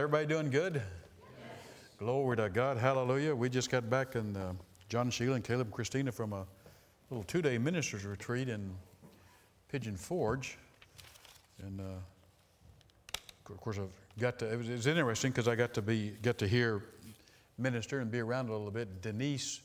Everybody doing good? Yes. Glory to God. Hallelujah. We just got back, and John, Sheila, and Caleb, and Christina from a little 2-day ministers retreat in Pigeon Forge. And of course, it was interesting because I got to hear minister and be around a little bit. Denise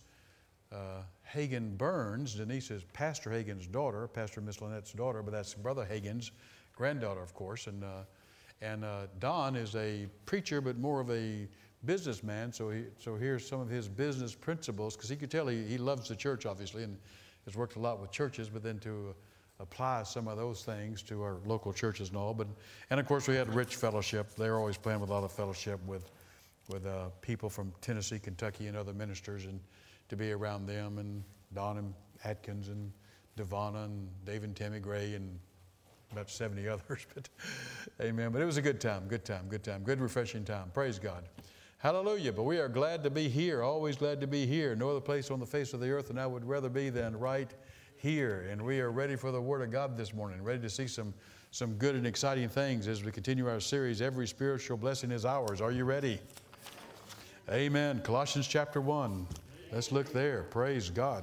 Hagen Burns. Denise is Pastor Hagen's daughter, Pastor Miss Lynette's daughter, but that's Brother Hagen's granddaughter, of course. And Don is a preacher, but more of a businessman. So here's some of his business principles, because he could tell he loves the church, obviously, and has worked a lot with churches, but then to apply some of those things to our local churches and all. And of course, we had rich fellowship. They're always playing with a lot of fellowship with people from Tennessee, Kentucky, and other ministers, and to be around them, and Don and Atkins and Devonna and Dave and Tammy Gray and about 70 others. But amen. But it was a good time, good refreshing time. Praise God. Hallelujah. But we are glad to be here, always glad to be here. No other place on the face of the earth than I would rather be than right here. And we are ready for the Word of God this morning, ready to see some good and exciting things as we continue our series, Every Spiritual Blessing is Ours. Are you ready? Amen. Colossians chapter 1. Let's look there. Praise God.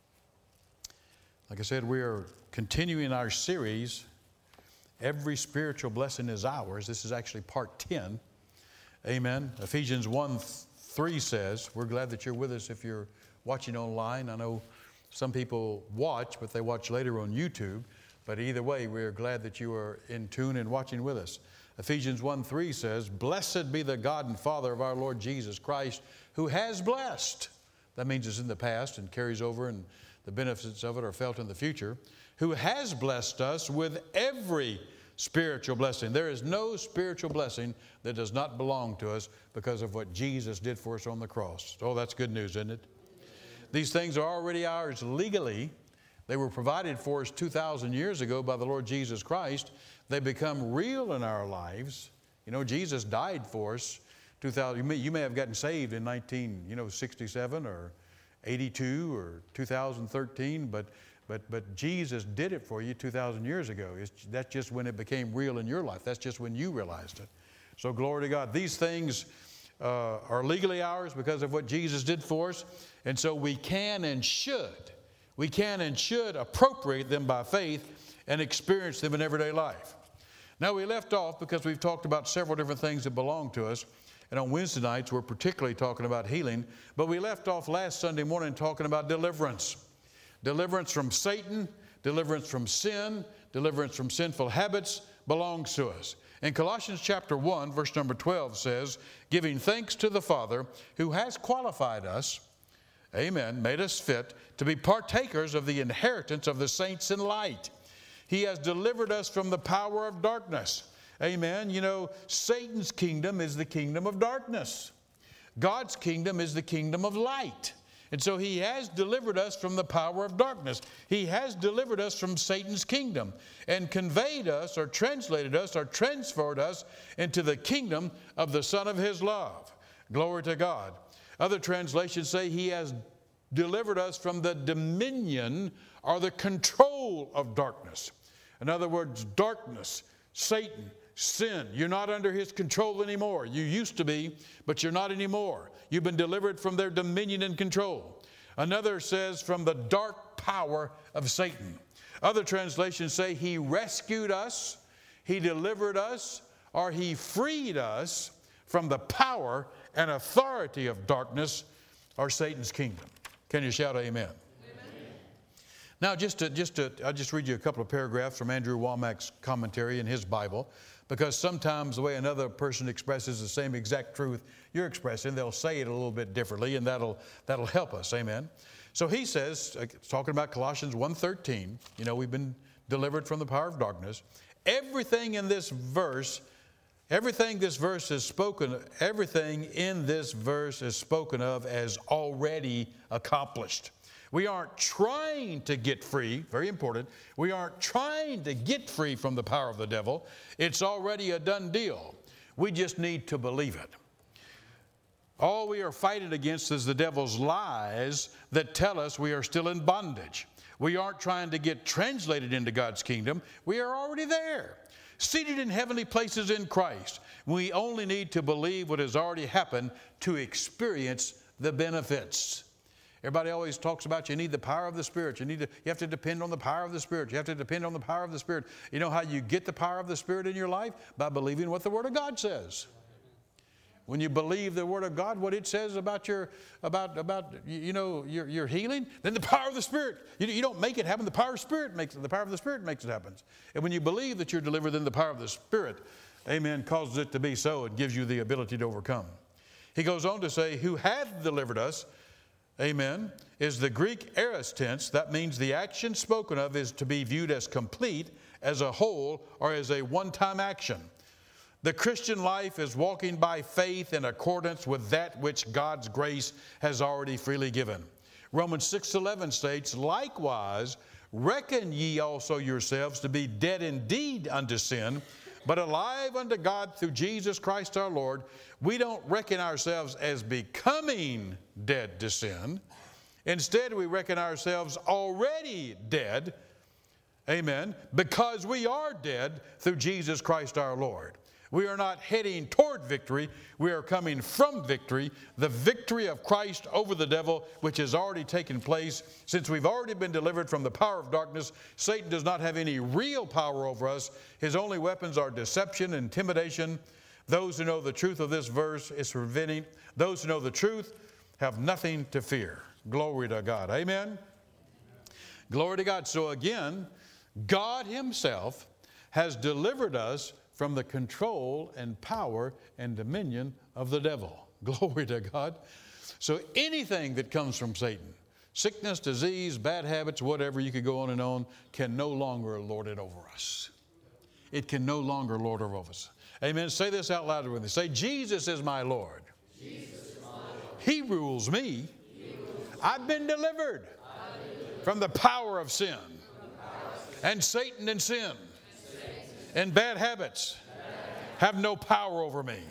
Like I said, we are continuing our series, Every Spiritual Blessing is Ours. This is actually part 10. Amen. Ephesians 1:3 says, we're glad that you're with us if you're watching online. I know some people watch, but they watch later on YouTube. But either way, we're glad that you are in tune and watching with us. Ephesians 1:3 says, Blessed be the God and Father of our Lord Jesus Christ, who has blessed. That means it's in the past and carries over, and the benefits of it are felt in the future. Who has blessed us with every spiritual blessing. There is no spiritual blessing that does not belong to us because of what Jesus did for us on the cross. Oh, that's good news, isn't it? These things are already ours legally. They were provided for us 2,000 years ago by the Lord Jesus Christ. They become real in our lives. You know, Jesus died for us 2,000. You may have gotten saved in 1967 or 82 or 2013, but Jesus did it for you 2,000 years ago. That's just when it became real in your life. That's just when you realized it. So glory to God. These things are legally ours because of what Jesus did for us. And so we can and should appropriate them by faith and experience them in everyday life. Now we left off because we've talked about several different things that belong to us. And on Wednesday nights, we're particularly talking about healing. But we left off last Sunday morning talking about deliverance. Deliverance from Satan, deliverance from sin, deliverance from sinful habits belongs to us. In Colossians chapter 1, verse number 12 says, Giving thanks to the Father who has qualified us, amen, made us fit to be partakers of the inheritance of the saints in light. He has delivered us from the power of darkness. Amen. You know, Satan's kingdom is the kingdom of darkness. God's kingdom is the kingdom of light. And so he has delivered us from the power of darkness. He has delivered us from Satan's kingdom and conveyed us or translated us or transferred us into the kingdom of the Son of his love. Glory to God. Other translations say he has delivered us from the dominion or the control of darkness. In other words, darkness, Satan, sin. You're not under his control anymore. You used to be, but you're not anymore. You've been delivered from their dominion and control. Another says from the dark power of Satan. Other translations say he rescued us, he delivered us, or he freed us from the power and authority of darkness or Satan's kingdom. Can you shout amen? Now, I'll just read you a couple of paragraphs from Andrew Wommack's commentary in his Bible, because sometimes the way another person expresses the same exact truth you're expressing, they'll say it a little bit differently, and that'll help us. Amen. So he says, talking about Colossians 1:13, you know, we've been delivered from the power of darkness. Everything in this verse is spoken of as already accomplished. We aren't trying to get free, very important. We aren't trying to get free from the power of the devil. It's already a done deal. We just need to believe it. All we are fighting against is the devil's lies that tell us we are still in bondage. We aren't trying to get translated into God's kingdom. We are already there. seated in heavenly places in Christ. We only need to believe what has already happened to experience the benefits. Everybody always talks about you need the power of the Spirit. You have to depend on the power of the Spirit. You have to depend on the power of the Spirit. You know how you get the power of the Spirit in your life? By believing what the Word of God says. When you believe the Word of God, what it says about your healing, then the power of the Spirit. You don't make it happen. The power of the Spirit makes it happen. And when you believe that you're delivered, then the power of the Spirit, amen, causes it to be so. It gives you the ability to overcome. He goes on to say, who hath delivered us, amen, is the Greek aorist tense. That means the action spoken of is to be viewed as complete, as a whole, or as a one-time action. The Christian life is walking by faith in accordance with that which God's grace has already freely given. Romans 6:11 states, likewise, reckon ye also yourselves to be dead indeed unto sin, but alive unto God through Jesus Christ our Lord. We don't reckon ourselves as becoming dead to sin. Instead, we reckon ourselves already dead, amen, because we are dead through Jesus Christ our Lord. We are not heading toward victory. We are coming from victory, the victory of Christ over the devil, which has already taken place. Since we've already been delivered from the power of darkness, Satan does not have any real power over us. His only weapons are deception, intimidation. Those who know the truth of this verse is preventing. Those who know the truth have nothing to fear. Glory to God. Amen? Glory to God. So again, God Himself has delivered us from the control and power and dominion of the devil. Glory to God. So anything that comes from Satan, sickness, disease, bad habits, whatever, you could go on and on, can no longer lord it over us. It can no longer lord over us. Amen. Say this out loud with me. Say, Jesus is my Lord. Jesus is my Lord. He rules me. I've been delivered from the power of sin and Satan and sin. And bad habits have no power over me.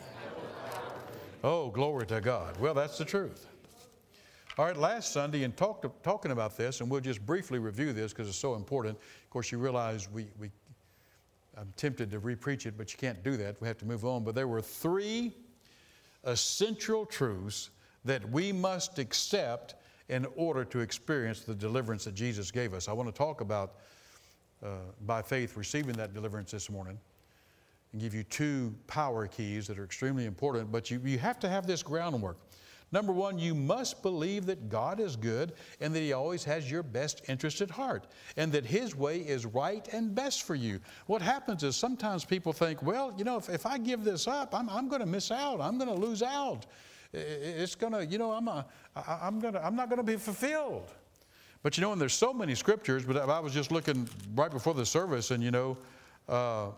Oh, glory to God. Well, that's the truth. All right, last Sunday, in talking about this, and we'll just briefly review this because it's so important. Of course, you realize I'm tempted to re-preach it, but you can't do that. We have to move on. But there were 3 essential truths that we must accept in order to experience the deliverance that Jesus gave us. I want to talk about by faith receiving that deliverance this morning and give you 2 power keys that are extremely important, but you have to have this groundwork. Number 1, you must believe that God is good and that He always has your best interest at heart and that His way is right and best for you. What happens is sometimes people think, well, if I give this up, I'm going to miss out. I'm going to lose out. It's going to, I'm not going to be fulfilled. But and there's so many scriptures, but I was just looking right before the service and, at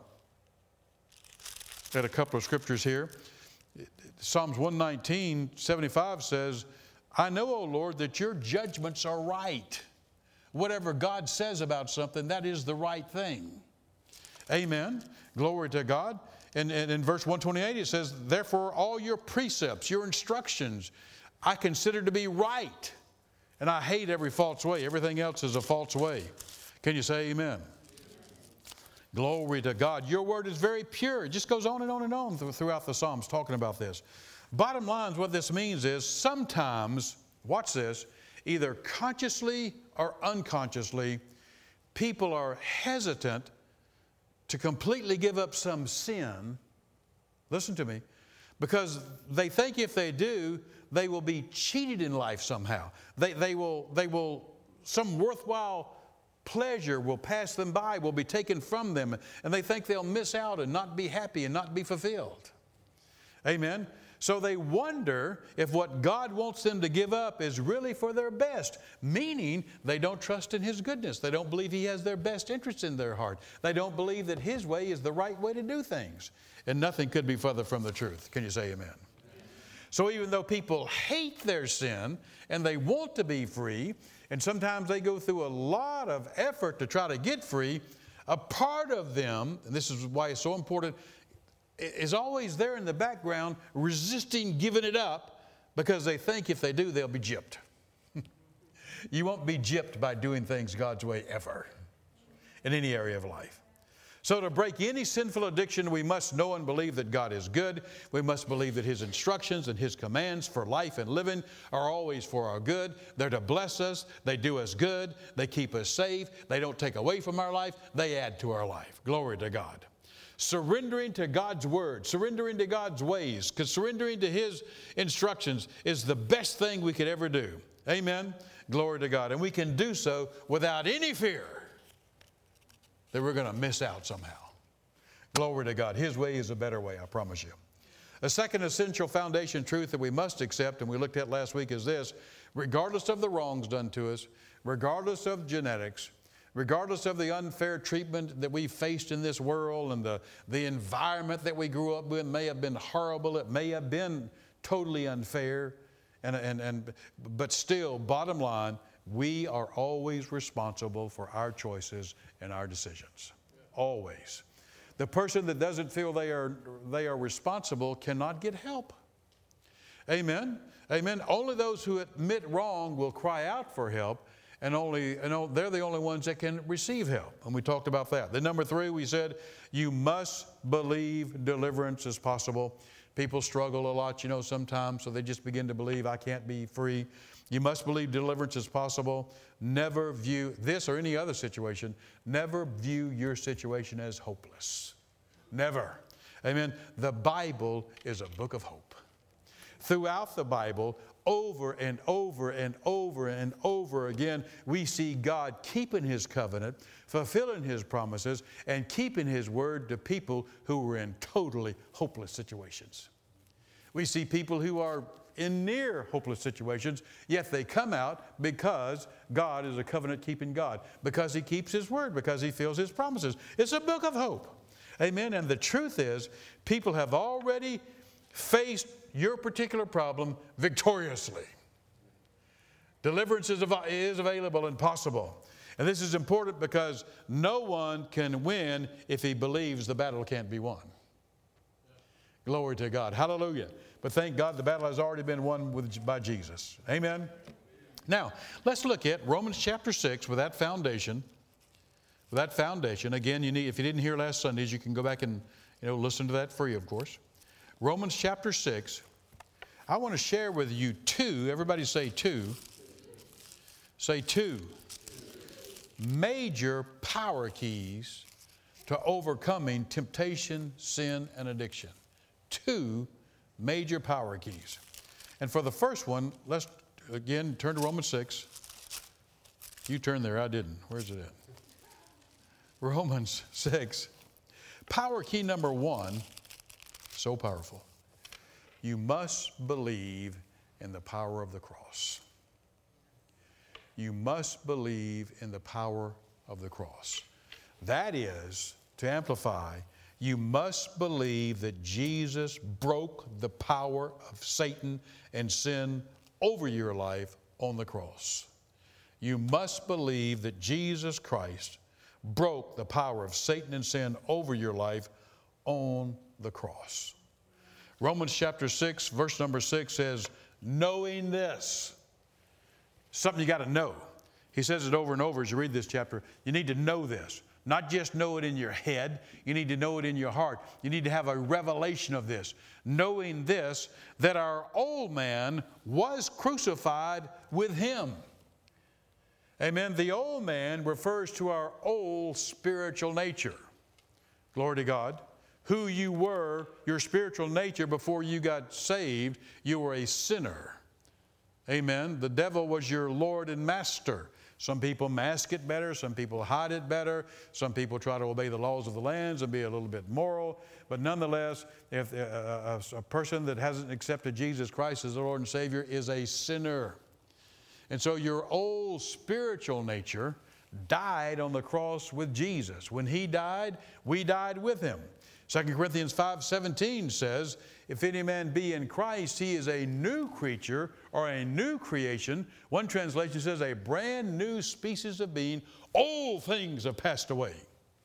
a couple of scriptures here. Psalms 119:75 says, I know, O Lord, that your judgments are right. Whatever God says about something, that is the right thing. Amen. Glory to God. And in verse 128 it says, therefore all your precepts, your instructions, I consider to be right. And I hate every false way. Everything else is a false way. Can you say amen? Glory to God. Your word is very pure. It just goes on and on and on throughout the Psalms talking about this. Bottom line, what this means is sometimes, watch this, either consciously or unconsciously, people are hesitant to completely give up some sin. Listen to me. Because they think if they do, they will be cheated in life somehow. They will, some worthwhile pleasure will pass them by, will be taken from them, and they think they'll miss out and not be happy and not be fulfilled. Amen? So they wonder if what God wants them to give up is really for their best, meaning they don't trust in His goodness. They don't believe He has their best interests in their heart. They don't believe that His way is the right way to do things. And nothing could be further from the truth. Can you say amen? So even though people hate their sin and they want to be free, and sometimes they go through a lot of effort to try to get free, a part of them, and this is why it's so important, is always there in the background resisting giving it up because they think if they do, they'll be gypped. You won't be gypped by doing things God's way ever in any area of life. So to break any sinful addiction, we must know and believe that God is good. We must believe that His instructions and His commands for life and living are always for our good. They're to bless us. They do us good. They keep us safe. They don't take away from our life. They add to our life. Glory to God. Surrendering to God's word, surrendering to God's ways, because surrendering to His instructions is the best thing we could ever do. Amen. Glory to God. And we can do so without any fear that we're going to miss out somehow. Glory to God. His way is a better way, I promise you. A second essential foundation truth that we must accept, and we looked at last week, is this: regardless of the wrongs done to us, regardless of genetics, regardless of the unfair treatment that we faced in this world, and the environment that we grew up with may have been horrible, it may have been totally unfair, but still, bottom line, we are always responsible for our choices and our decisions. Always. The person that doesn't feel they are responsible cannot get help. Amen. Amen. Only those who admit wrong will cry out for help, and they're the only ones that can receive help. And we talked about that. Then number 3, we said, you must believe deliverance is possible. People struggle a lot, sometimes, so they just begin to believe, I can't be free. You must believe deliverance is possible. Never view this or any other situation, never view your situation as hopeless. Never. Amen. The Bible is a book of hope. Throughout the Bible, over and over and over and over again, we see God keeping His covenant, fulfilling His promises, and keeping His word to people who were in totally hopeless situations. We see people who are in near hopeless situations, yet they come out because God is a covenant-keeping God, because He keeps His word, because He fulfills His promises. It's a book of hope. Amen. And the truth is, people have already faced your particular problem victoriously. Deliverance is available and possible. And this is important because no one can win if he believes the battle can't be won. Glory to God. Hallelujah. But thank God the battle has already been won by Jesus. Amen. Now, let's look at Romans chapter 6 with that foundation. With that foundation. Again, if you didn't hear last Sundays, you can go back and listen to that free, of course. Romans chapter 6. I want to share with you 2. Everybody say 2. Say 2. Major power keys to overcoming temptation, sin, and addiction. 2 major power keys. And for the first one, let's again turn to Romans 6. You turned there, I didn't. Where's it at? Romans 6. Power key number 1, so powerful. You must believe in the power of the cross. You must believe in the power of the cross. That is, to amplify, you must believe that Jesus broke the power of Satan and sin over your life on the cross. You must believe that Jesus Christ broke the power of Satan and sin over your life on the cross. Romans chapter 6, verse number 6 says, knowing this. Something you got to know. He says it over and over as you read this chapter. You need to know this. Not just know it in your head. You need to know it in your heart. You need to have a revelation of this. Knowing this, that our old man was crucified with Him. Amen. The old man refers to our old spiritual nature. Glory to God. Who you were, your spiritual nature before you got saved, you were a sinner. Amen. The devil was your Lord and master. Some people mask it better. Some people hide it better. Some people try to obey the laws of the lands and be a little bit moral. But nonetheless, if a person that hasn't accepted Jesus Christ as their Lord and Savior is a sinner. And so your old spiritual nature died on the cross with Jesus. When He died, we died with Him. 2 Corinthians 5:17 says, if any man be in Christ, he is a new creature or a new creation. One translation says a brand new species of being. Old things have passed away.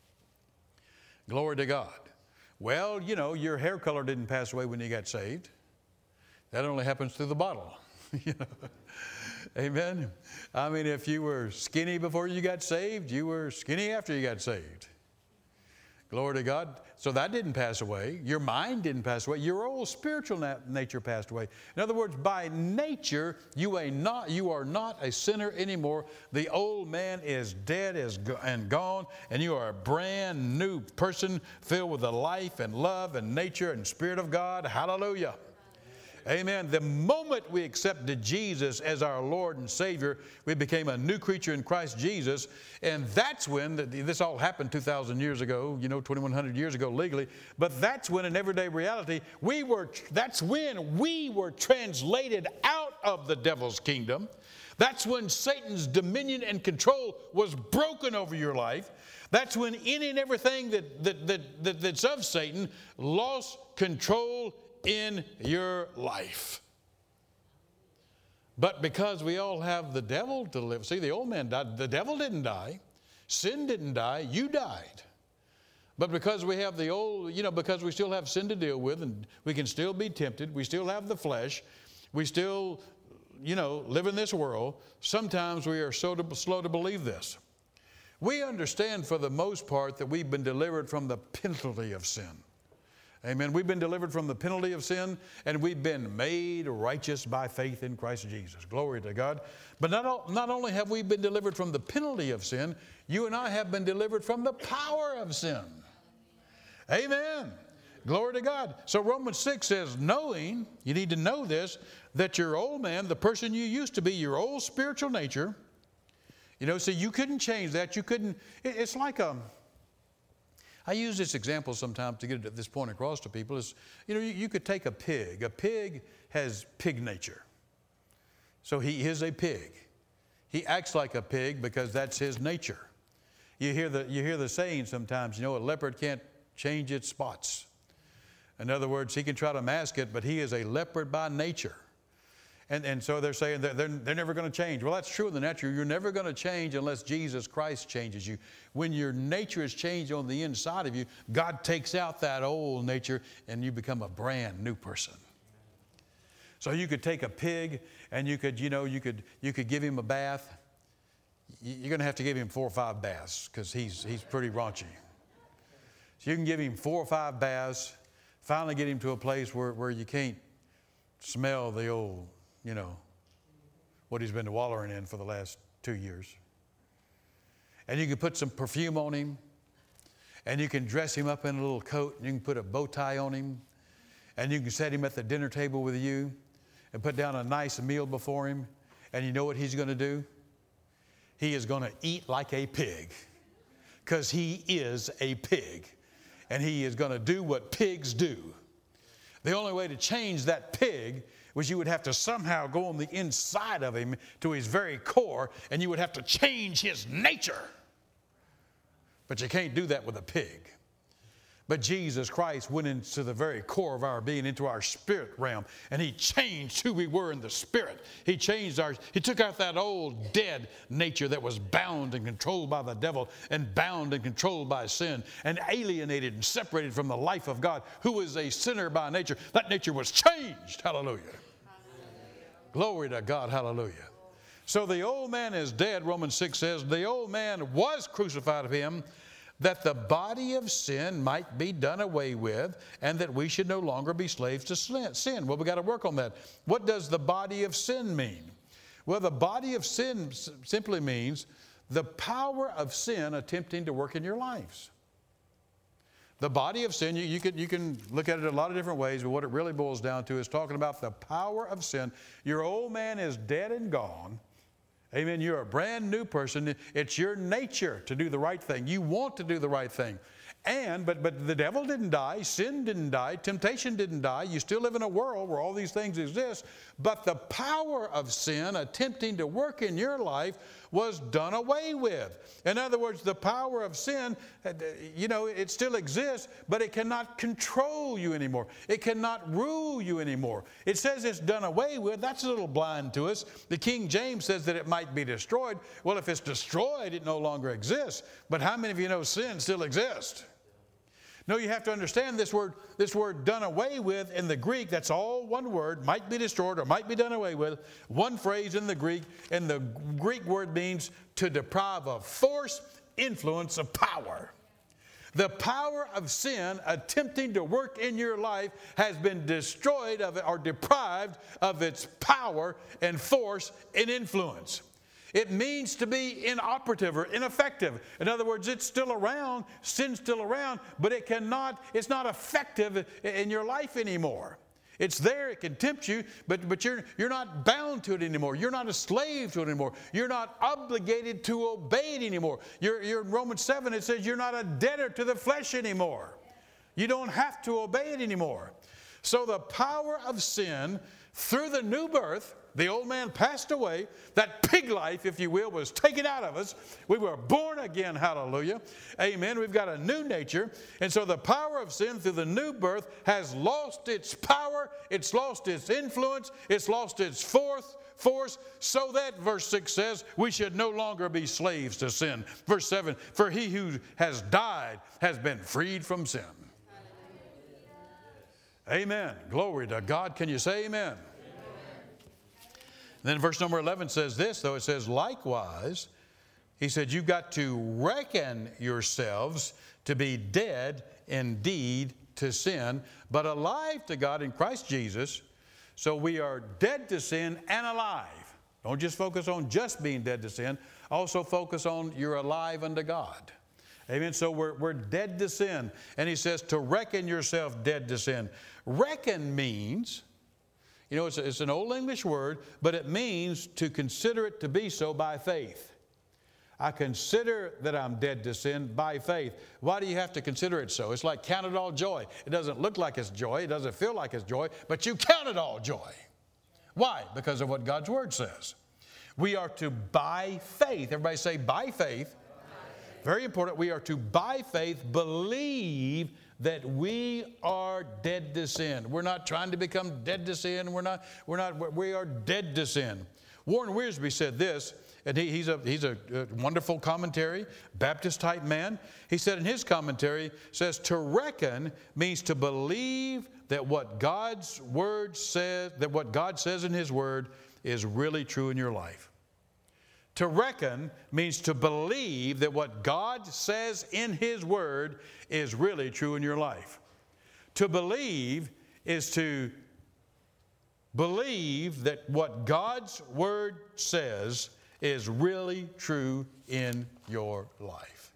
Glory to God. Well, your hair color didn't pass away when you got saved. That only happens through the bottle. Amen. I mean, if you were skinny before you got saved, you were skinny after you got saved. Glory to God. So that didn't pass away. Your mind didn't pass away. Your old spiritual nature passed away. In other words, by nature, you are not a sinner anymore. The old man is dead and gone, and you are a brand new person filled with the life and love and nature and Spirit of God. Hallelujah. Amen. The moment we accepted Jesus as our Lord and Savior, we became a new creature in Christ Jesus. And that's when, this all happened 2,000 years ago, 2,100 years ago legally. But that's when in everyday reality, that's when we were translated out of the devil's kingdom. That's when Satan's dominion and control was broken over your life. That's when any and everything that's of Satan lost control in your life. But because we all have the devil to live, see, the old man died. The devil didn't die. Sin didn't die. You died. But because we have the old, because we still have sin to deal with, and we can still be tempted, we still have the flesh, we still, live in this world, sometimes we are so slow to believe this. We understand for the most part that we've been delivered from the penalty of sin. Amen. We've been delivered from the penalty of sin, and we've been made righteous by faith in Christ Jesus. Glory to God. But not only have we been delivered from the penalty of sin, you and I have been delivered from the power of sin. Amen. Glory to God. So Romans 6 says, knowing, you need to know this, that your old man, the person you used to be, your old spiritual nature, so you couldn't change that. You couldn't, it's like I use this example sometimes to get this point across to people. Is, you could take a pig. A pig has pig nature. So he is a pig. He acts like a pig because that's his nature. You hear the saying sometimes, a leopard can't change its spots. In other words, he can try to mask it, but he is a leopard by nature. And so they're saying that they're never going to change. Well, that's true in the natural. You're never going to change unless Jesus Christ changes you. When your nature is changed on the inside of you, God takes out that old nature and you become a brand new person. So you could take a pig and you could give him a bath. You're going to have to give him 4 or 5 baths because he's pretty raunchy. So you can give him 4 or 5 baths, finally get him to a place where you can't smell the old, what he's been wallowing in for the last 2 years. And you can put some perfume on him, and you can dress him up in a little coat, and you can put a bow tie on him, and you can set him at the dinner table with you and put down a nice meal before him, and you know what he's going to do? He is going to eat like a pig because he is a pig, and he is going to do what pigs do. The only way to change that pig was you would have to somehow go on the inside of him to his very core, and you would have to change his nature. But you can't do that with a pig. But Jesus Christ went into the very core of our being, into our spirit realm, and he changed who we were in the spirit. He took out that old dead nature that was bound and controlled by the devil and bound and controlled by sin and alienated and separated from the life of God, who is a sinner by nature. That nature was changed. Hallelujah. Glory to God. Hallelujah. So the old man is dead, Romans 6 says. The old man was crucified of him, that the body of sin might be done away with, and that we should no longer be slaves to sin. Well, we got to work on that. What does the body of sin mean? Well, the body of sin simply means the power of sin attempting to work in your lives. The body of sin, you can look at it a lot of different ways, but what it really boils down to is talking about the power of sin. Your old man is dead and gone. Amen. You're a brand new person. It's your nature to do the right thing. You want to do the right thing. But the devil didn't die. Sin didn't die. Temptation didn't die. You still live in a world where all these things exist. But the power of sin attempting to work in your life was done away with. In other words, the power of sin, it still exists, but it cannot control you anymore. It cannot rule you anymore. It says it's done away with. That's a little blind to us. The King James says that it might be destroyed. Well, if it's destroyed, it no longer exists. But how many of you know sin still exists? No, you have to understand this word done away with in the Greek, that's all one word, might be destroyed or might be done away with. One phrase in the Greek, and the Greek word means to deprive of force, influence, of power. The power of sin attempting to work in your life has been destroyed or deprived of its power and force and influence. It means to be inoperative or ineffective. In other words, it's still around, sin's still around, but it's not effective in your life anymore. It's there, it can tempt you, but you're not bound to it anymore. You're not a slave to it anymore. You're not obligated to obey it anymore. You're in Romans 7, it says you're not a debtor to the flesh anymore. You don't have to obey it anymore. So the power of sin through the new birth, the old man passed away. That pig life, if you will, was taken out of us. We were born again, hallelujah. Amen. We've got a new nature. And so the power of sin through the new birth has lost its power. It's lost its influence. It's lost its force, so that, verse 6 says, we should no longer be slaves to sin. Verse 7, for he who has died has been freed from sin. Amen. Glory to God. Can you say amen? Then verse number 11 says this, though. It says, likewise, he said, you've got to reckon yourselves to be dead indeed to sin, but alive to God in Christ Jesus. So we are dead to sin and alive. Don't just focus on just being dead to sin. Also focus on you're alive unto God. Amen. So we're dead to sin. And he says to reckon yourself dead to sin. Reckon means, you know, it's an old English word, but it means to consider it to be so by faith. I consider that I'm dead to sin by faith. Why do you have to consider it so? It's like count it all joy. It doesn't look like it's joy. It doesn't feel like it's joy, but you count it all joy. Why? Because of what God's Word says. We are to, by faith, everybody say by faith. Very important. We are to, by faith, believe that we are dead to sin. We're not trying to become dead to sin. We are dead to sin. Warren Wiersbe said this, and he's a wonderful commentary, Baptist type man. He said in his commentary, says to reckon means to believe that what God's Word says, that what God says in His Word is really true in your life. To reckon means to believe that what God says in His Word is really true in your life. To believe is to believe that what God's Word says is really true in your life.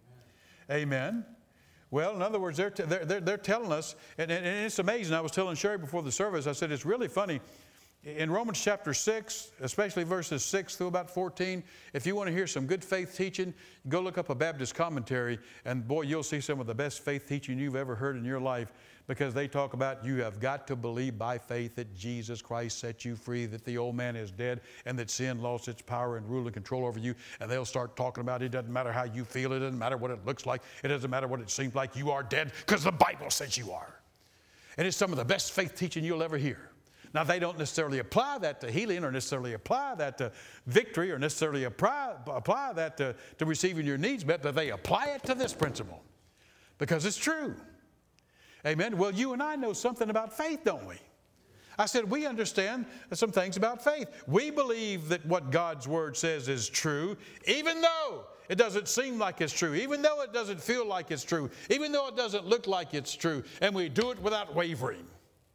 Amen. Well, in other words, they're telling us, and it's amazing. I was telling Sherry before the service, I said, it's really funny. In Romans chapter 6, especially verses 6 through about 14, if you want to hear some good faith teaching, go look up a Baptist commentary, and boy, you'll see some of the best faith teaching you've ever heard in your life, because they talk about you have got to believe by faith that Jesus Christ set you free, that the old man is dead, and that sin lost its power and rule and control over you. And they'll start talking about it doesn't matter how you feel, it doesn't matter what it looks like, it doesn't matter what it seems like, you are dead because the Bible says you are. And it's some of the best faith teaching you'll ever hear. Now, they don't necessarily apply that to healing or necessarily apply that to victory or necessarily apply that to receiving your needs met, but they apply it to this principle because it's true. Amen. Well, you and I know something about faith, don't we? I said we understand some things about faith. We believe that what God's Word says is true, even though it doesn't seem like it's true, even though it doesn't feel like it's true, even though it doesn't look like it's true, and we do it without wavering.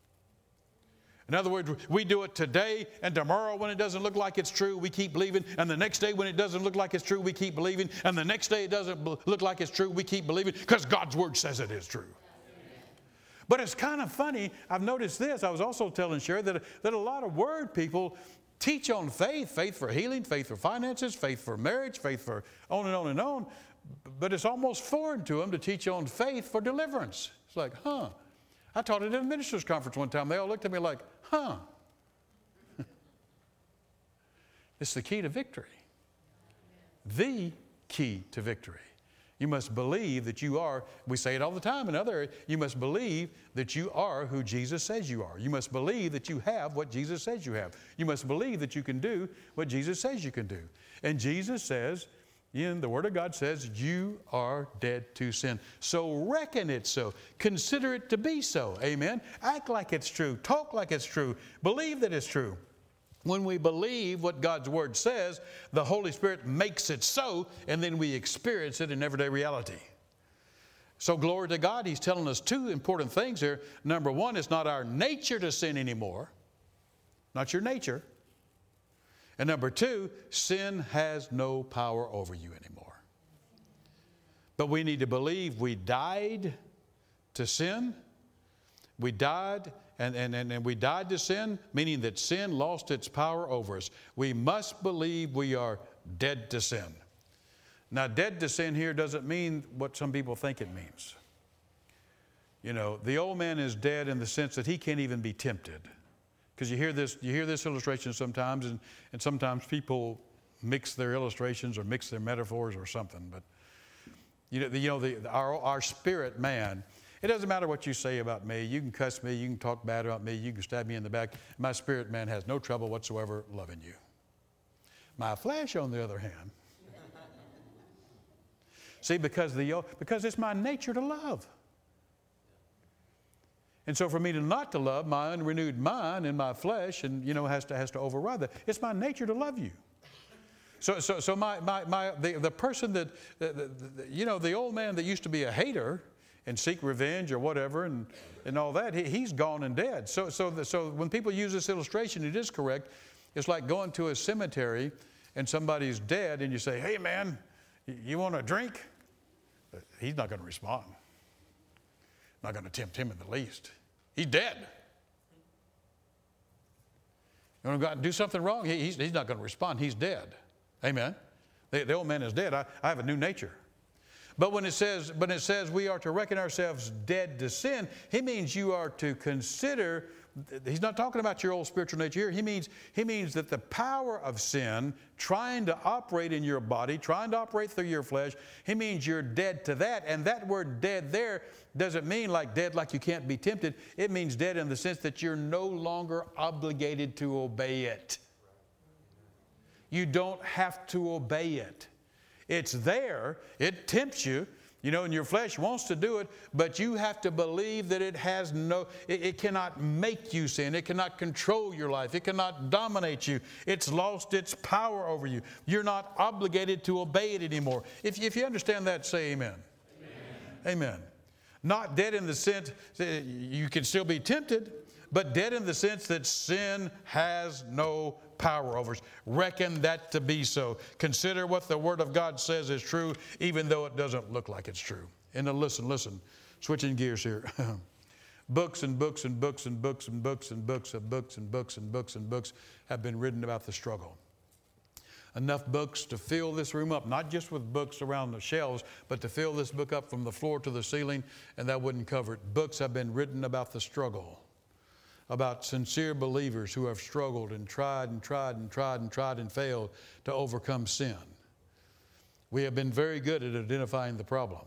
In other words, we do it today and tomorrow when it doesn't look like it's true, we keep believing. And the next day when it doesn't look like it's true, we keep believing. And the next day it doesn't look like it's true, we keep believing because God's Word says it is true. But it's kind of funny. I've noticed this. I was also telling Sherry that a lot of Word people teach on faith, faith for healing, faith for finances, faith for marriage, faith for on and on and on. But it's almost foreign to them to teach on faith for deliverance. It's like, huh. I taught it at a ministers' conference one time. They all looked at me like, huh. It's the key to victory. The key to victory. You must believe that you are, we say it all the time in other areas, you must believe that you are who Jesus says you are. You must believe that you have what Jesus says you have. You must believe that you can do what Jesus says you can do. And Jesus says, in the Word of God says, you are dead to sin. So reckon it so. Consider it to be so. Amen. Act like it's true. Talk like it's true. Believe that it's true. When we believe what God's Word says, the Holy Spirit makes it so, and then we experience it in everyday reality. So glory to God, he's telling us two important things here. Number one, it's not our nature to sin anymore. Not your nature. And number two, sin has no power over you anymore. But we need to believe we died to sin. We died and we died to sin, meaning that sin lost its power over us. We must believe we are dead to sin. Now, dead to sin here doesn't mean what some people think it means. You know, the old man is dead in the sense that he can't even be tempted. Because you hear this illustration sometimes, and sometimes people mix their illustrations or mix their metaphors or something. But our spirit man, it doesn't matter what you say about me. You can cuss me, you can talk bad about me, you can stab me in the back. My spirit man has no trouble whatsoever loving you. My flesh, on the other hand, see, because it's my nature to love. And so for me not to love, my unrenewed mind and my flesh, and has to override that. It's my nature to love you. So the person that the old man that used to be a hater and seek revenge or whatever and all that, he's gone and dead. So when people use this illustration, it is correct. It's like going to a cemetery and somebody's dead, and you say, "Hey man, you want a drink?" He's not going to respond. Not going to tempt him in the least. He's dead. You want to go out and do something wrong? He's not going to respond. He's dead. Amen. The old man is dead. I have a new nature. But when it says we are to reckon ourselves dead to sin, he means you are to consider. He's not talking about your old spiritual nature here. He means that the power of sin trying to operate in your body, trying to operate through your flesh, he means you're dead to that. And that word dead there doesn't mean like dead like you can't be tempted. It means dead in the sense that you're no longer obligated to obey it. You don't have to obey it. It's there. It tempts you. And your flesh wants to do it, but you have to believe that it cannot make you sin. It cannot control your life. It cannot dominate you. It's lost its power over you. You're not obligated to obey it anymore. If you understand that, say amen. Amen. Amen. Not dead in the sense that you can still be tempted, but dead in the sense that sin has no power over us. Reckon that to be so. Consider what the Word of God says is true, even though it doesn't look like it's true. And now listen, switching gears here. Books and books and books and books and books and books and books and books and books and books have been written about the struggle. Enough books to fill this room up, not just with books around the shelves, but to fill this book up from the floor to the ceiling, and that wouldn't cover it. Books have been written about the struggle, about sincere believers who have struggled and tried and tried and tried and tried and failed to overcome sin. We have been very good at identifying the problem.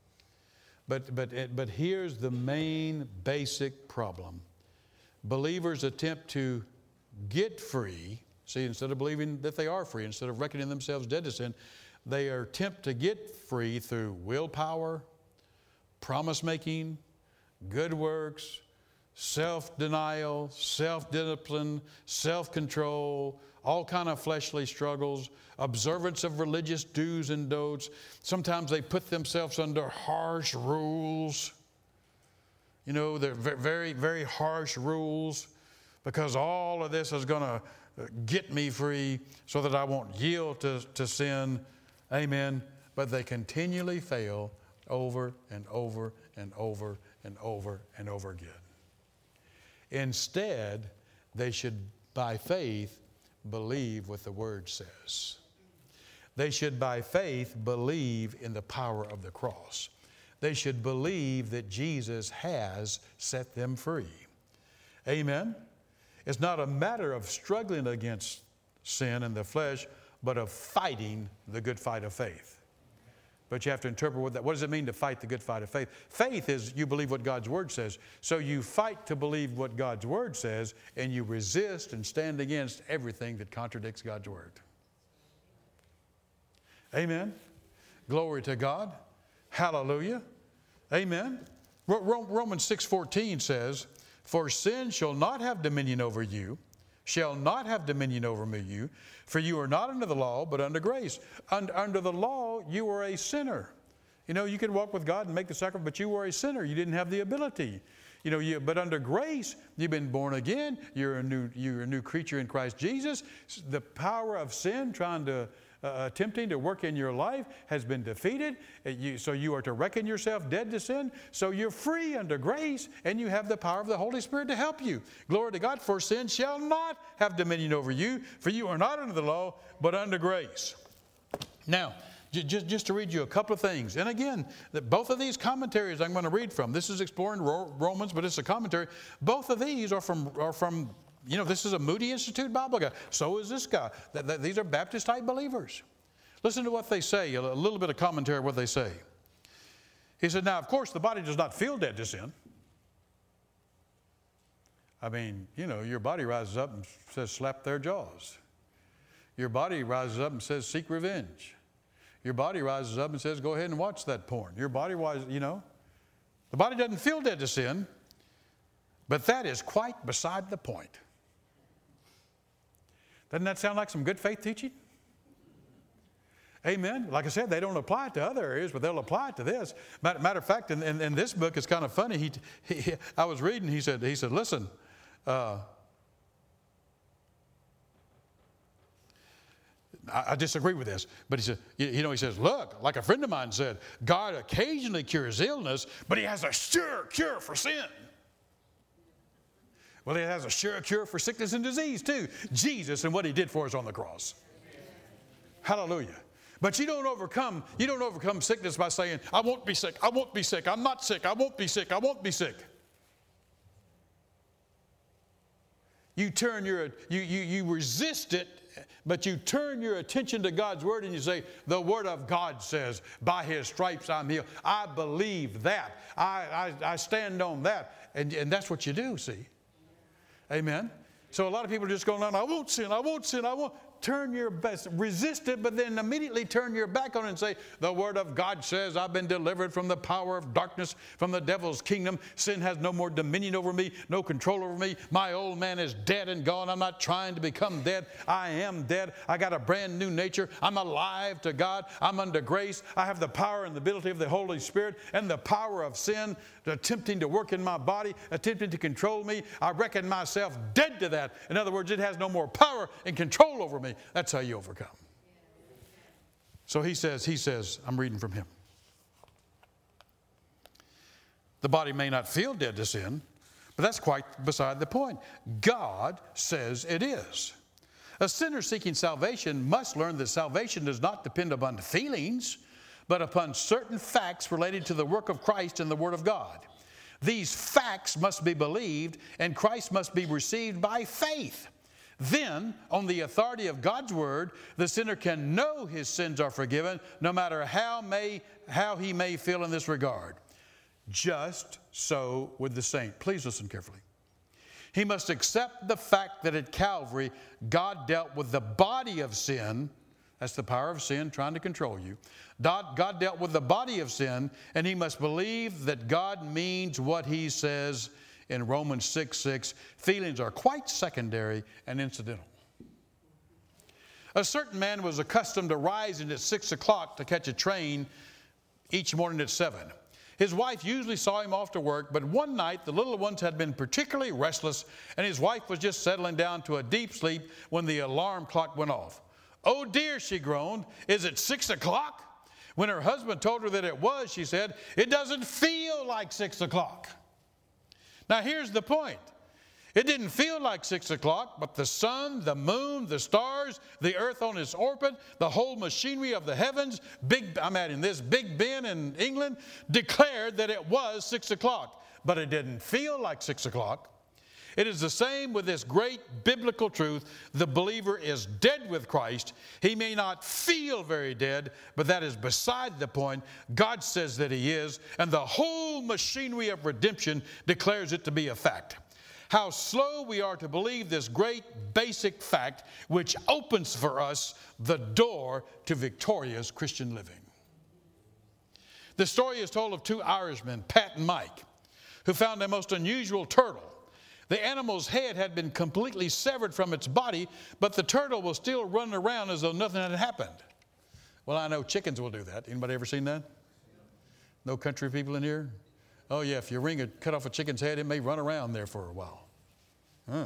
But here's the main basic problem. Believers attempt to get free. See, instead of believing that they are free, instead of reckoning themselves dead to sin, they attempt to get free through willpower, promise-making, good works, self-denial, self-discipline, self-control, all kind of fleshly struggles, observance of religious do's and don'ts. Sometimes they put themselves under harsh rules. They're very, very harsh rules because all of this is going to get me free so that I won't yield to sin. Amen. But they continually fail over and over and over and over and over again. Instead, they should, by faith, believe what the Word says. They should, by faith, believe in the power of the cross. They should believe that Jesus has set them free. Amen? It's not a matter of struggling against sin and the flesh, but of fighting the good fight of faith. But you have to interpret what does it mean to fight the good fight of faith? Faith is you believe what God's Word says. So you fight to believe what God's Word says, and you resist and stand against everything that contradicts God's Word. Amen. Glory to God. Hallelujah. Amen. Romans 6:14 says, "For sin shall not have dominion over you, shall not have dominion over you, for you are not under the law, but under grace." Under the law, you were a sinner. You know, you could walk with God and make the sacrifice, but you were a sinner. You didn't have the ability. You know, but under grace, you've been born again. You're a new creature in Christ Jesus. The power of sin attempting to work in your life has been defeated. So you are to reckon yourself dead to sin. So you're free under grace, and you have the power of the Holy Spirit to help you. Glory to God, for sin shall not have dominion over you, for you are not under the law, but under grace. Now, just to read you a couple of things. And again, both of these commentaries I'm going to read from, this is exploring Romans, but it's a commentary. Both of these are from you know, this is a Moody Institute Bible guy. So is this guy. These are Baptist-type believers. Listen to what they say, a little bit of commentary of what they say. He said, now, of course, the body does not feel dead to sin. I mean, you know, your body rises up and says, slap their jaws. Your body rises up and says, seek revenge. Your body rises up and says, go ahead and watch that porn. Your body, you know, the body doesn't feel dead to sin, but that is quite beside the point. Doesn't that sound like some good faith teaching? Amen. Like I said, they don't apply it to other areas, but they'll apply it to this. Matter of fact, in this book, it's kind of funny. I was reading, he said, listen, I disagree with this, but he said, you know, he says, look, like a friend of mine said, God occasionally cures illness, but he has a sure cure for sin. Well, he has a sure cure for sickness and disease too. Jesus and what he did for us on the cross. Hallelujah. But you don't overcome sickness by saying, I won't be sick, I won't be sick, I'm not sick, I won't be sick, I won't be sick. You resist it, but you turn your attention to God's word and you say, the word of God says, by his stripes I'm healed. I believe that. I stand on that. And that's what you do, see. Amen. So a lot of people are just going on, I won't sin, I won't sin, I won't. Turn your best, resist it, but then immediately turn your back on it and say, the word of God says I've been delivered from the power of darkness, from the devil's kingdom. Sin has no more dominion over me, no control over me. My old man is dead and gone. I'm not trying to become dead. I am dead. I got a brand new nature. I'm alive to God. I'm under grace. I have the power and the ability of the Holy Spirit and the power of sin attempting to work in my body, attempting to control me. I reckon myself dead to that. In other words, it has no more power and control over me. That's how you overcome. So he says, I'm reading from him. The body may not feel dead to sin, but that's quite beside the point. God says it is. A sinner seeking salvation must learn that salvation does not depend upon feelings, but upon certain facts related to the work of Christ and the Word of God. These facts must be believed, and Christ must be received by faith. Then, on the authority of God's word, the sinner can know his sins are forgiven, no matter how he may feel in this regard. Just so with the saint. Please listen carefully. He must accept the fact that at Calvary, God dealt with the body of sin. That's the power of sin trying to control you. God dealt with the body of sin, and he must believe that God means what he says in Romans 6:6, feelings are quite secondary and incidental. A certain man was accustomed to rising at 6 o'clock to catch a train each morning at 7. His wife usually saw him off to work, but one night the little ones had been particularly restless, and his wife was just settling down to a deep sleep when the alarm clock went off. Oh dear, she groaned, is it 6 o'clock? When her husband told her that it was, she said, it doesn't feel like 6 o'clock. Now here's the point. It didn't feel like 6 o'clock, but the sun, the moon, the stars, the earth on its orbit, the whole machinery of the heavens, Big Ben in England, declared that it was 6 o'clock. But it didn't feel like 6 o'clock. It is the same with this great biblical truth. The believer is dead with Christ. He may not feel very dead, but that is beside the point. God says that he is, and the whole machinery of redemption declares it to be a fact. How slow we are to believe this great basic fact, which opens for us the door to victorious Christian living. The story is told of two Irishmen, Pat and Mike, who found a most unusual turtle. The animal's head had been completely severed from its body, but the turtle was still running around as though nothing had happened. Well, I know chickens will do that. Anybody ever seen that? No country people in here? Oh, yeah, if you cut off a chicken's head, it may run around there for a while. Huh.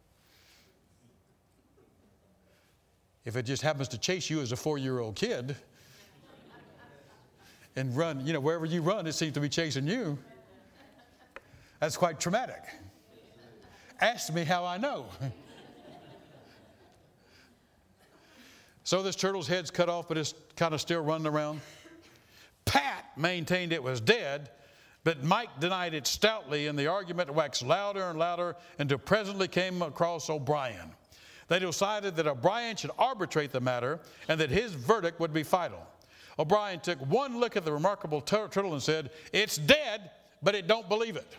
If it just happens to chase you as a 4-year-old kid and run, wherever you run, it seems to be chasing you. That's quite traumatic. Ask me how I know. So this turtle's head's cut off, but it's kind of still running around. Pat maintained it was dead, but Mike denied it stoutly, and the argument waxed louder and louder until presently came across O'Brien. They decided that O'Brien should arbitrate the matter and that his verdict would be final. O'Brien took one look at the remarkable turtle and said, "It's dead, but it don't believe it."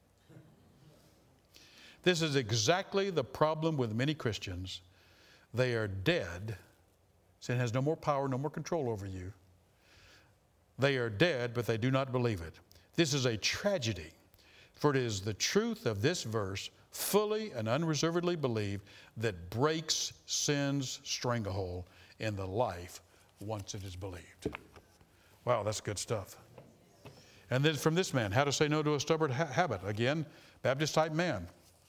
This is exactly the problem with many Christians. They are dead. Sin has no more power, no more control over you. They are dead, but they do not believe it. This is a tragedy, for it is the truth of this verse, fully and unreservedly believed, that breaks sin's stranglehold in the life once it is believed. Wow, that's good stuff. And then from this man, how to say no to a stubborn habit. Again, Baptist-type man.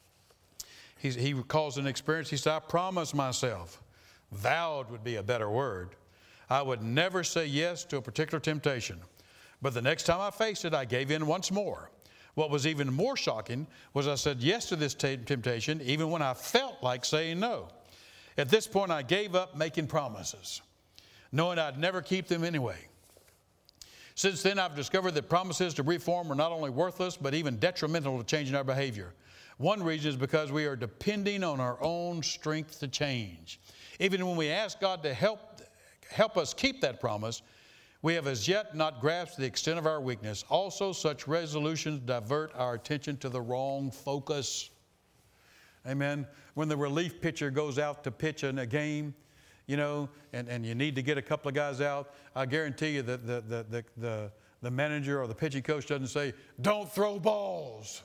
He recalls an experience. He said, "I promised myself," vowed would be a better word, "I would never say yes to a particular temptation. But the next time I faced it, I gave in once more. What was even more shocking was I said yes to this temptation even when I felt like saying no. At this point, I gave up making promises, knowing I'd never keep them anyway. Since then, I've discovered that promises to reform are not only worthless, but even detrimental to changing our behavior. One reason is because we are depending on our own strength to change. Even when we ask God to help us keep that promise, we have as yet not grasped the extent of our weakness. Also, such resolutions divert our attention to the wrong focus." Amen. When the relief pitcher goes out to pitch in a game, and you need to get a couple of guys out, I guarantee you that the manager or the pitching coach doesn't say, "Don't throw balls."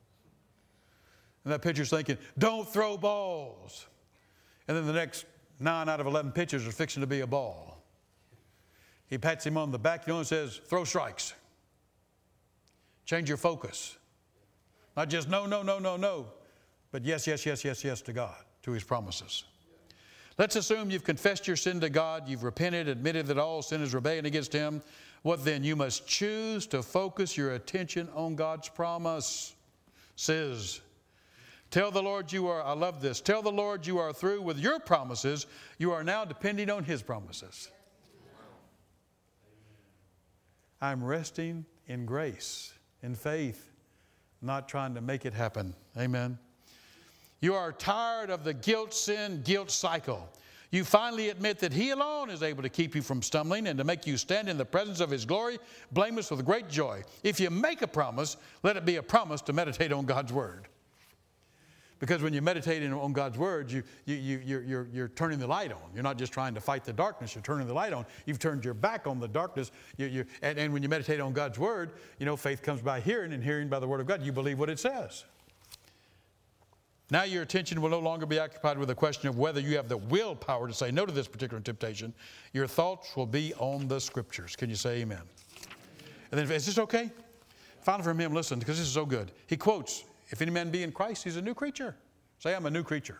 And that pitcher's thinking, "Don't throw balls." And then the next 9 out of 11 pitches are fixing to be a ball. He pats him on the back, and says, "Throw strikes." Change your focus. Not just no, no, no, no, no, but yes, yes, yes, yes, yes to God, to His promises. Let's assume you've confessed your sin to God, you've repented, admitted that all sin is rebellion against Him. What then? You must choose to focus your attention on God's promise. Says, tell the Lord you are, I love this, tell the Lord you are through with your promises. You are now depending on His promises. I'm resting in grace, in faith, not trying to make it happen. Amen. You are tired of the guilt cycle. You finally admit that He alone is able to keep you from stumbling and to make you stand in the presence of His glory, blameless with great joy. If you make a promise, let it be a promise to meditate on God's Word. Because when you meditate on God's Word, you're turning the light on. You're not just trying to fight the darkness. You're turning the light on. You've turned your back on the darkness. And when you meditate on God's Word, faith comes by hearing, and hearing by the Word of God. You believe what it says. Now your attention will no longer be occupied with the question of whether you have the willpower to say no to this particular temptation. Your thoughts will be on the Scriptures. Can you say amen? And then, is this okay? Finally from him, listen, because this is so good. He quotes, "If any man be in Christ, he's a new creature." Say, I'm a new creature.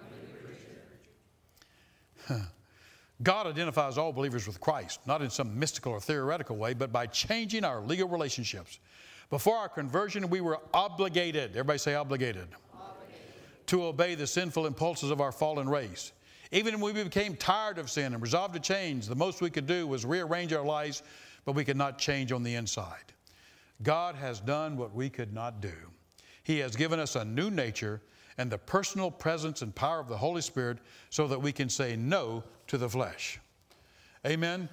God identifies all believers with Christ, not in some mystical or theoretical way, but by changing our legal relationships. Before our conversion, we were obligated. Everybody say obligated. To obey the sinful impulses of our fallen race. Even when we became tired of sin and resolved to change, the most we could do was rearrange our lives, but we could not change on the inside. God has done what we could not do. He has given us a new nature and the personal presence and power of the Holy Spirit so that we can say no to the flesh. Amen?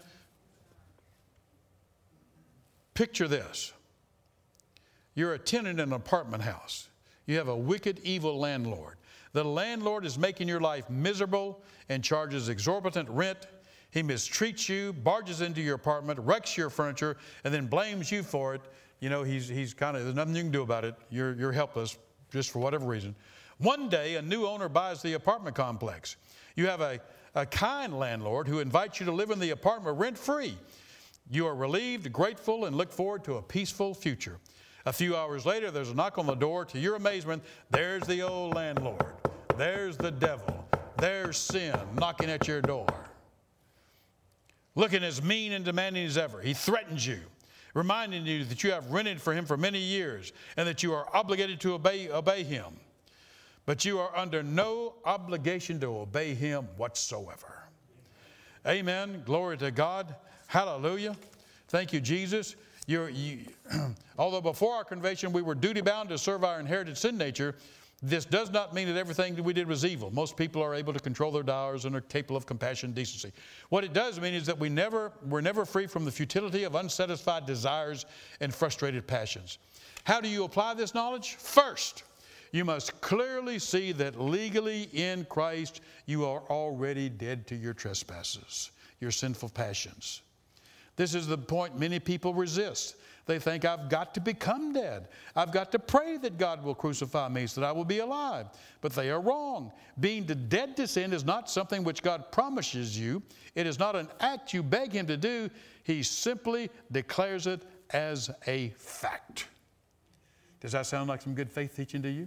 Picture this. You're a tenant in an apartment house. You have a wicked, evil landlord. The landlord is making your life miserable and charges exorbitant rent. He mistreats you, barges into your apartment, wrecks your furniture, and then blames you for it. He's kind of, there's nothing you can do about it. You're helpless just for whatever reason. One day, a new owner buys the apartment complex. You have a kind landlord who invites you to live in the apartment rent-free. You are relieved, grateful, and look forward to a peaceful future. A few hours later, there's a knock on the door. To your amazement, there's the old landlord. There's the devil. There's sin knocking at your door. Looking as mean and demanding as ever. He threatens you, reminding you that you have rented for him for many years and that you are obligated to obey him. But you are under no obligation to obey him whatsoever. Amen. Glory to God. Hallelujah. Thank you, Jesus. Although before our conversion we were duty-bound to serve our inherited sin nature, this does not mean that everything that we did was evil. Most people are able to control their desires and are capable of compassion and decency. What it does mean is that we're never free from the futility of unsatisfied desires and frustrated passions. How do you apply this knowledge? First, you must clearly see that legally in Christ you are already dead to your trespasses, your sinful passions. This is the point many people resist. They think, I've got to become dead. I've got to pray that God will crucify me so that I will be alive. But they are wrong. Being dead to sin is not something which God promises you. It is not an act you beg him to do. He simply declares it as a fact. Does that sound like some good faith teaching to you?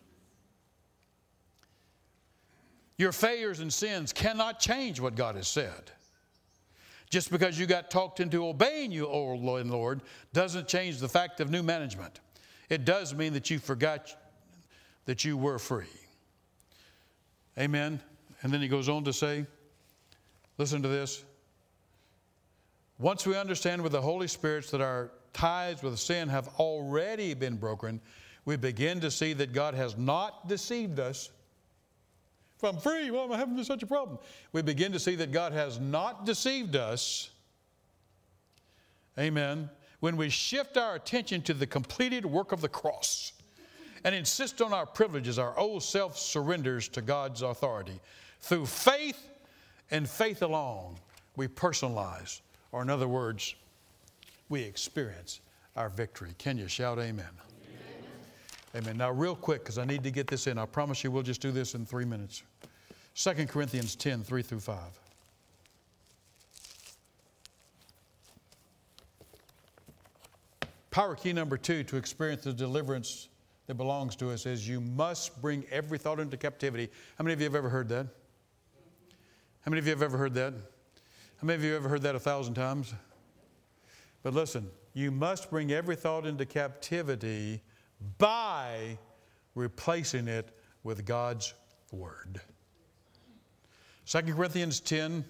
Your failures and sins cannot change what God has said. Just because you got talked into obeying you, O Lord, doesn't change the fact of new management. It does mean that you forgot that you were free. Amen. And then he goes on to say, listen to this. Once we understand with the Holy Spirit that our ties with sin have already been broken, we begin to see that God has not deceived us. If I'm free, why am I having such a problem? We begin to see that God has not deceived us. Amen. When we shift our attention to the completed work of the cross and insist on our privileges, our old self surrenders to God's authority. Through faith and faith alone, we personalize, or in other words, we experience our victory. Can you shout amen? Amen. Now, real quick, because I need to get this in. I promise you we'll just do this in 3 minutes. 2 Corinthians 10, 3 through 5. Power key number 2 to experience the deliverance that belongs to us is you must bring every thought into captivity. How many of you have ever heard that? How many of you have ever heard that? How many of you have ever heard that 1,000 times? But listen, you must bring every thought into captivity by replacing it with God's Word. 2 Corinthians 10,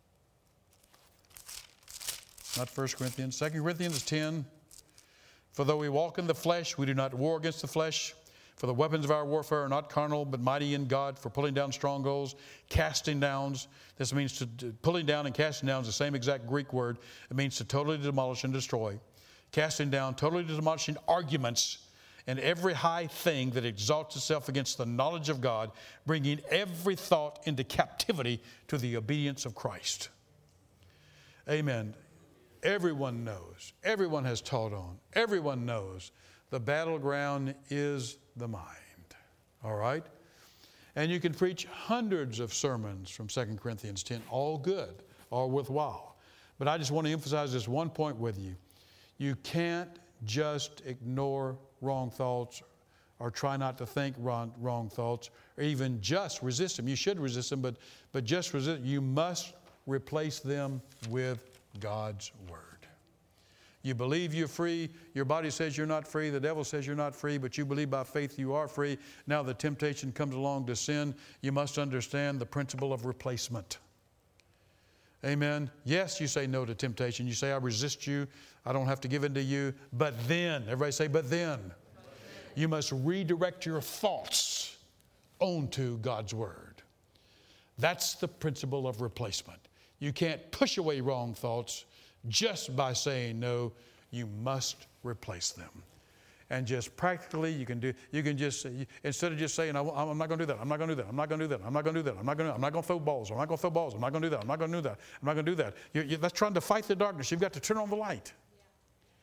not 1 Corinthians, 2 Corinthians 10. For though we walk in the flesh, we do not war against the flesh. For the weapons of our warfare are not carnal, but mighty in God for pulling down strongholds, casting downs. This means pulling down and casting down is the same exact Greek word. It means to totally demolish and destroy. Casting down, totally demolishing arguments and every high thing that exalts itself against the knowledge of God, bringing every thought into captivity to the obedience of Christ. Amen. Everyone knows. Everyone has taught on. Everyone knows the battleground is the mind. All right? And you can preach hundreds of sermons from 2 Corinthians 10, all good, all worthwhile. But I just want to emphasize this one point with you. You can't just ignore wrong thoughts or try not to think wrong thoughts or even just resist them. You should resist them, but just resist. You must replace them with God's Word. You believe you're free. Your body says you're not free. The devil says you're not free, but you believe by faith you are free. Now the temptation comes along to sin. You must understand the principle of replacement. Amen. Yes, you say no to temptation. You say, I resist you. I don't have to give in to you. But then, everybody say, but then. You must redirect your thoughts onto God's Word. That's the principle of replacement. You can't push away wrong thoughts just by saying no. You must replace them. And just practically, you can just, instead of just saying, I'm not going to do that, I'm not going to do that, I'm not going to do that, I'm not going to do that, I'm not going to throw balls, I'm not going to throw balls, I'm not going to do that, I'm not going to do that, I'm not going to do that. That's trying to fight the darkness. You've got to turn on the light.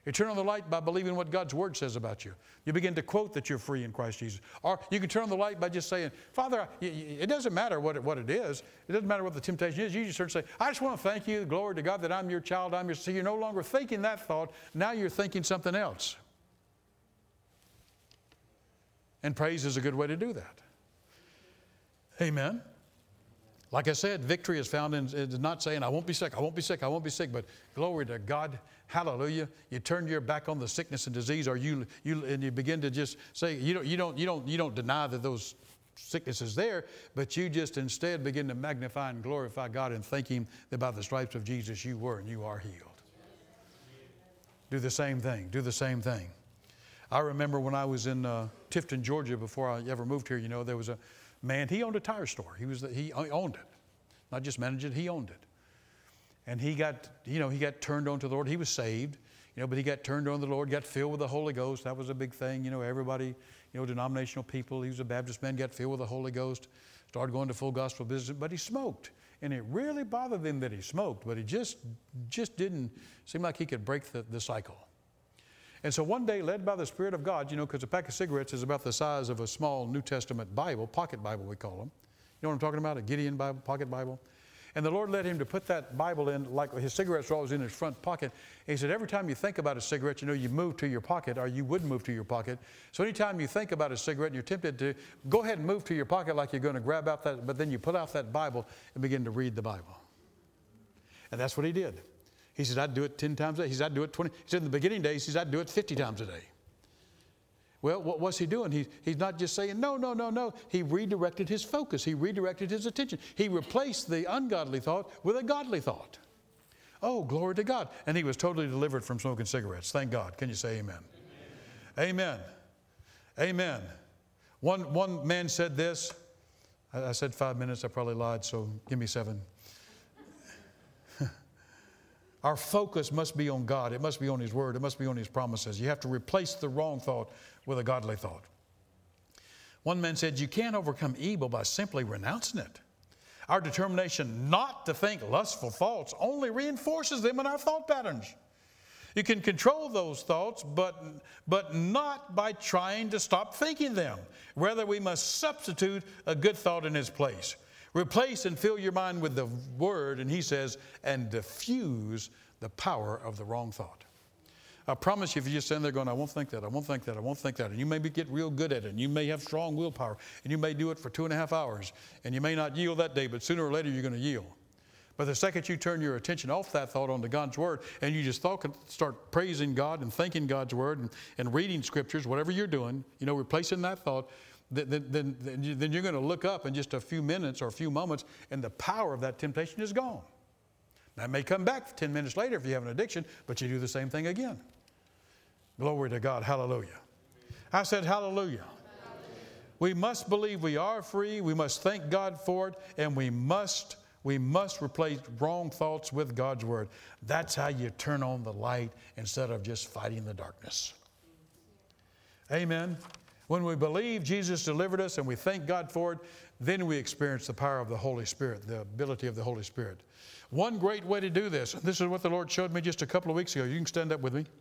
You turn on the light by believing what God's Word says about you. You begin to quote that you're free in Christ Jesus. Or you can turn on the light by just saying, Father, it doesn't matter what it is. It doesn't matter what the temptation is. You just start to say, I just want to thank you, glory to God, that I'm your child. So you're no longer thinking that thought. Now you're thinking something else. And praise is a good way to do that. Amen. Like I said, victory is found in not saying, I won't be sick, I won't be sick, I won't be sick, but glory to God, hallelujah. You turn your back on the sickness and disease, or you begin to just say, you don't deny that those sickness is there, but you just instead begin to magnify and glorify God and thank Him that by the stripes of Jesus you were and you are healed. Do the same thing. Do the same thing. I remember when I was in Tifton, Georgia, before I ever moved here, there was a man, he owned a tire store. He owned it. Not just managed it, he owned it. And he got turned on to the Lord. He was saved, but he got turned on to the Lord, got filled with the Holy Ghost. That was a big thing. Everybody, denominational people. He was a Baptist man, got filled with the Holy Ghost, started going to full gospel business, but he smoked. And it really bothered him that he smoked, but he just didn't seem like he could break the cycle. And so one day, led by the Spirit of God, because a pack of cigarettes is about the size of a small New Testament Bible, pocket Bible we call them. You know what I'm talking about? A Gideon Bible, pocket Bible. And the Lord led him to put that Bible in, like his cigarettes were always in his front pocket. And he said, every time you think about a cigarette, you move to your pocket, or you would move to your pocket. So anytime you think about a cigarette and you're tempted to, go ahead and move to your pocket like you're going to grab out that, but then you pull out that Bible and begin to read the Bible. And that's what he did. He said, I'd do it 10 times a day. He said, I'd do it 20. He said, in the beginning days, he said, I'd do it 50 times a day. Well, what was he doing? He's not just saying, no. He redirected his focus. He redirected his attention. He replaced the ungodly thought with a godly thought. Oh, glory to God. And he was totally delivered from smoking cigarettes. Thank God. Can you say amen? Amen. Amen. One man said this. I said 5 minutes. I probably lied, so give me 7. Our focus must be on God. It must be on His Word. It must be on His promises. You have to replace the wrong thought with a godly thought. One man said, you can't overcome evil by simply renouncing it. Our determination not to think lustful thoughts only reinforces them in our thought patterns. You can control those thoughts, but not by trying to stop thinking them. Rather, we must substitute a good thought in its place. Replace and fill your mind with the Word, and he says, and diffuse the power of the wrong thought. I promise you, if you just stand there going, I won't think that, I won't think that, I won't think that, and you may get real good at it, and you may have strong willpower, and you may do it for 2.5 hours, and you may not yield that day, but sooner or later you're going to yield. But the second you turn your attention off that thought onto God's Word, and you just start praising God and thinking God's Word and reading Scriptures, whatever you're doing, replacing that thought, then you're going to look up in just a few minutes or a few moments, and the power of that temptation is gone. Now, it may come back 10 minutes later if you have an addiction, but you do the same thing again. Glory to God. Hallelujah. I said hallelujah. We must believe we are free. We must thank God for it, and we must replace wrong thoughts with God's Word. That's how you turn on the light instead of just fighting the darkness. Amen. When we believe Jesus delivered us and we thank God for it, then we experience the power of the Holy Spirit, the ability of the Holy Spirit. One great way to do this, and this is what the Lord showed me just a couple of weeks ago. You can stand up with me.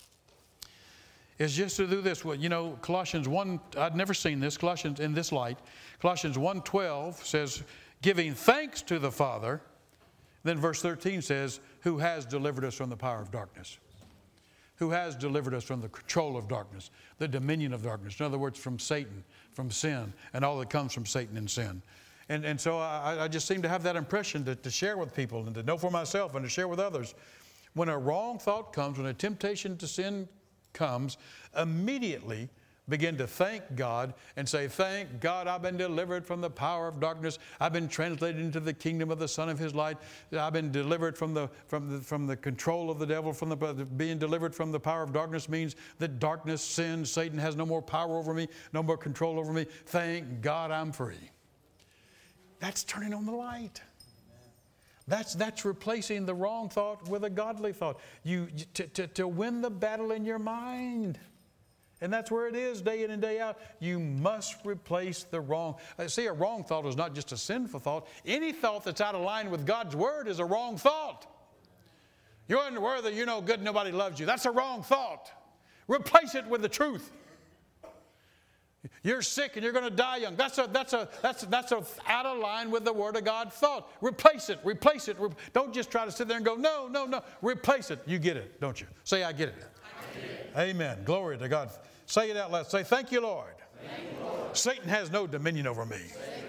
Is just to do this. Well, Colossians 1, I'd never seen this, Colossians in this light. Colossians 1:12 says, giving thanks to the Father. Then verse 13 says, who has delivered us from the power of darkness. Who has delivered us from the control of darkness, the dominion of darkness. In other words, from Satan, from sin, and all that comes from Satan and sin. And so I just seem to have that impression to share with people and to know for myself and to share with others. When a wrong thought comes, when a temptation to sin comes, immediately begin to thank God and say, thank God I've been delivered from the power of darkness. I've been translated into the kingdom of the Son of His light. I've been delivered from the control of the devil, being delivered from the power of darkness means that darkness, sin, Satan has no more power over me, no more control over me. Thank God I'm free. That's turning on the light. That's replacing the wrong thought with a godly thought. To win the battle in your mind. And that's where it is day in and day out. You must replace the wrong. See, a wrong thought is not just a sinful thought. Any thought that's out of line with God's Word is a wrong thought. You're unworthy, you're no good, nobody loves you. That's a wrong thought. Replace it with the truth. You're sick and you're going to die young. That's a out of line with the Word of God thought. Replace it. Don't just try to sit there and go, no. Replace it. You get it, don't you? Say, I get it. I get it. Amen. Glory to God. Say it out loud. Say, thank you, Lord. Thank you, Lord. Satan has no dominion over me.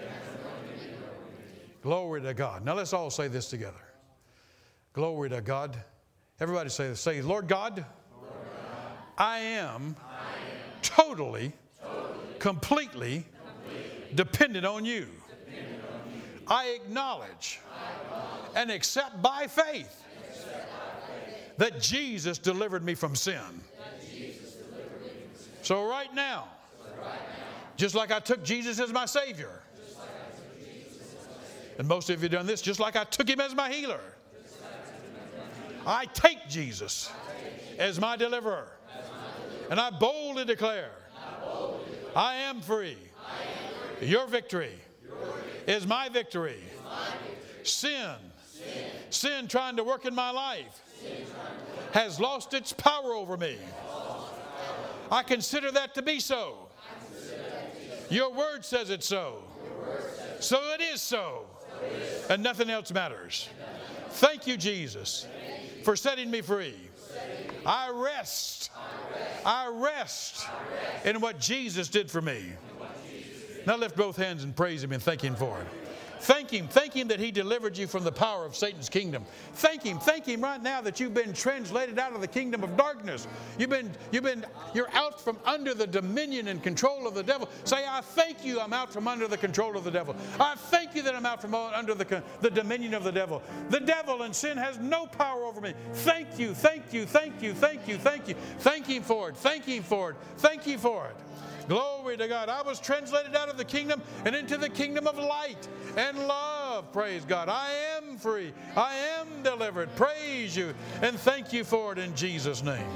Glory to God. Now let's all say this together. Glory to God. Everybody say this. Say, Lord God, I am totally, completely dependent on you. I acknowledge and accept by faith that Jesus delivered me from sin. So right now, just like I took Jesus as my Savior, and most of you have done this, just like I took Him as my healer, I take Jesus as my deliverer. And I boldly declare, I am free. Your victory is my victory. Sin trying to work in my life has lost its power over me. I consider that to be so. Your word says it's so. So it is so. And nothing else matters. Thank you, Jesus, for setting me free. I rest in what Jesus did for me. Now lift both hands and praise Him and thank Him for it. Thank Him that He delivered you from the power of Satan's kingdom. Thank Him right now that you've been translated out of the kingdom of darkness. You're out from under the dominion and control of the devil. Say, I thank you I'm out from under the control of the devil. I thank you that I'm out from under the dominion of the devil. The devil and sin has no power over me. Thank you. Thank Him for it. Thank you for it. Glory to God. I was translated out of the kingdom and into the kingdom of light and love. Praise God. I am free. I am delivered. Praise you and thank you for it in Jesus' name.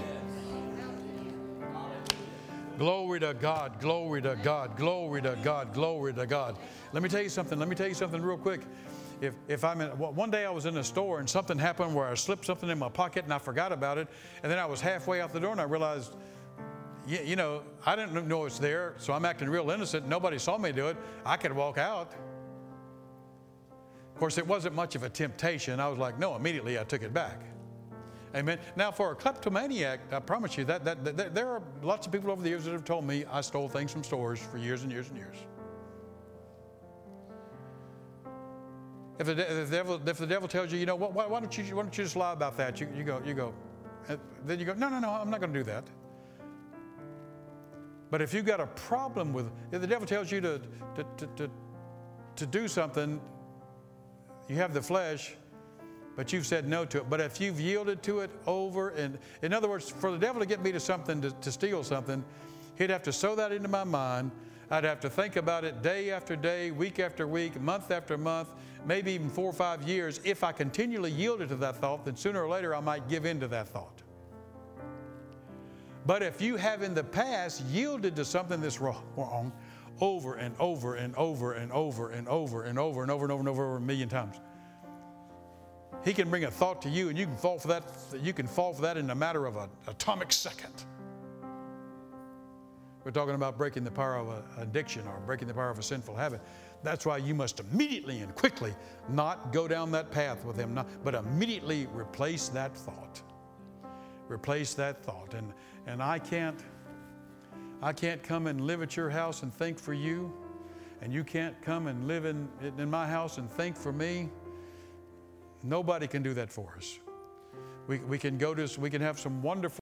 Glory to God. Glory to God. Glory to God. Glory to God. Let me tell you something real quick. If I'm one day I was in a store and something happened where I slipped something in my pocket and I forgot about it, and then I was halfway out the door and I realized, you know, I didn't know it's there, so I'm acting real innocent. Nobody saw me do it. I could walk out. Of course, it wasn't much of a temptation. I was like, no, immediately I took it back. Amen. Now, for a kleptomaniac, I promise you that there are lots of people over the years that have told me I stole things from stores for years and years and years. If the devil tells you, you know, why don't you just lie about that? You go. Then you go, no, I'm not going to do that. But if you've got a problem if the devil tells you to do something, you have the flesh, but you've said no to it. But if you've yielded to it over and, in other words, for the devil to get me to something, to steal something, he'd have to sow that into my mind. I'd have to think about it day after day, week after week, month after month, maybe even 4 or 5 years. If I continually yielded to that thought, then sooner or later I might give in to that thought. But if you have in the past yielded to something that's wrong over and over and over and over and over and over and over and over and over a million times, he can bring a thought to you and you can fall for that. You can fall for that in a matter of an atomic second. We're talking about breaking the power of an addiction or breaking the power of a sinful habit. That's why you must immediately and quickly not go down that path with him, but immediately replace that thought. Replace that thought. And I can't come and live at your house and think for you, and you can't come and live in my house and think for me. Nobody can do that for us. We can have some wonderful